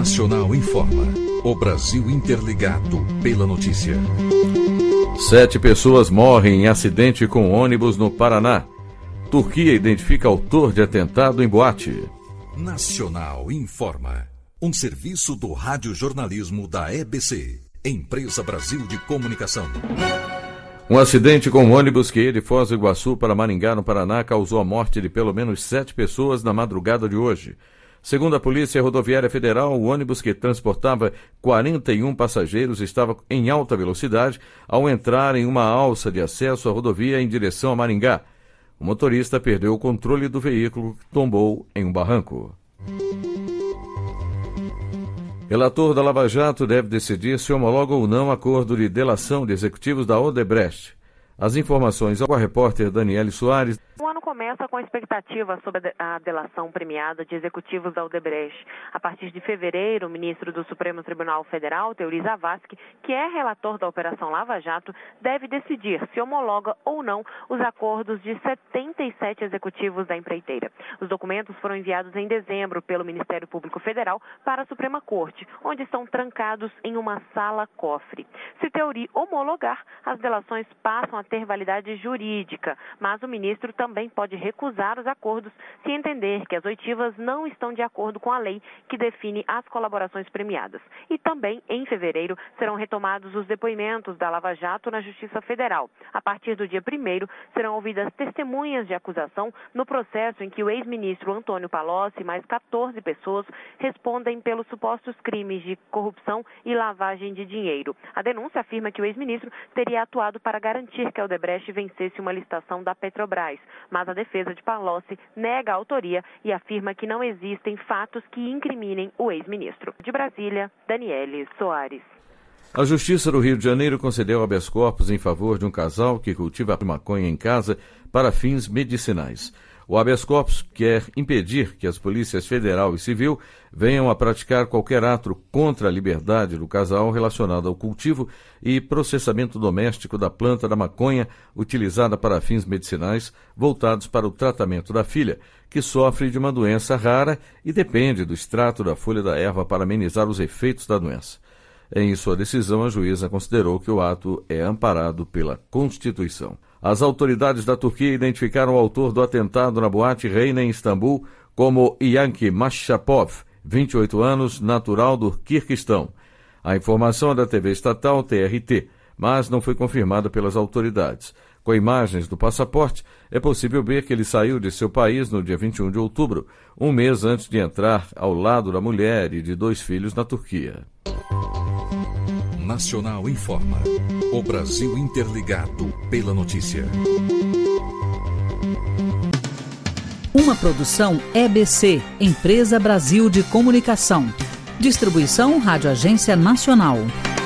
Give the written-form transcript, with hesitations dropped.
Nacional informa. O Brasil interligado pela notícia. 7 pessoas morrem em acidente com ônibus no Paraná. Turquia identifica autor de atentado em boate. Nacional informa. Um serviço do radiojornalismo da EBC, Empresa Brasil de Comunicação. Um acidente com um ônibus que ia de Foz do Iguaçu para Maringá, no Paraná, causou a morte de pelo menos 7 pessoas na madrugada de hoje. Segundo a Polícia Rodoviária Federal, o ônibus que transportava 41 passageiros estava em alta velocidade ao entrar em uma alça de acesso à rodovia em direção a Maringá. O motorista perdeu o controle do veículo que tombou em um barranco. Relator da Lava Jato deve decidir se homologa ou não acordo de delação de executivos da Odebrecht. As informações com a repórter Daniele Soares. O ano começa com a expectativa sobre a delação premiada de executivos da Odebrecht. A partir de fevereiro, o ministro do Supremo Tribunal Federal, Teori Zavascki, que é relator da Operação Lava Jato, deve decidir se homologa ou não os acordos de 77 executivos da empreiteira. Os documentos foram enviados em dezembro pelo Ministério Público Federal para a Suprema Corte, onde estão trancados em uma sala-cofre. Se Teori homologar, as delações passam a ter validade jurídica, mas o ministro também pode recusar os acordos se entender que as oitivas não estão de acordo com a lei que define as colaborações premiadas. E também, em fevereiro, serão retomados os depoimentos da Lava Jato na Justiça Federal. A partir do dia 1º, serão ouvidas testemunhas de acusação no processo em que o ex-ministro Antônio Palocci e mais 14 pessoas respondem pelos supostos crimes de corrupção e lavagem de dinheiro. A denúncia afirma que o ex-ministro teria atuado para garantir que a Odebrecht vencesse uma licitação da Petrobras, mas a defesa de Palocci nega a autoria e afirma que não existem fatos que incriminem o ex-ministro. De Brasília, Daniele Soares. A Justiça do Rio de Janeiro concedeu habeas corpus em favor de um casal que cultiva maconha em casa para fins medicinais. O habeas corpus quer impedir que as polícias federal e civil venham a praticar qualquer ato contra a liberdade do casal relacionado ao cultivo e processamento doméstico da planta da maconha utilizada para fins medicinais voltados para o tratamento da filha, que sofre de uma doença rara e depende do extrato da folha da erva para amenizar os efeitos da doença. Em sua decisão, a juíza considerou que o ato é amparado pela Constituição. As autoridades da Turquia identificaram o autor do atentado na boate Reina em Istambul como Yanki Mashapov, 28 anos, natural do Quirquistão. A informação é da TV estatal TRT, mas não foi confirmada pelas autoridades. Com imagens do passaporte, é possível ver que ele saiu de seu país no dia 21 de outubro, um mês antes de entrar ao lado da mulher e de 2 filhos na Turquia. Nacional informa. O Brasil interligado pela notícia. Uma produção EBC, Empresa Brasil de Comunicação. Distribuição Rádio Agência Nacional.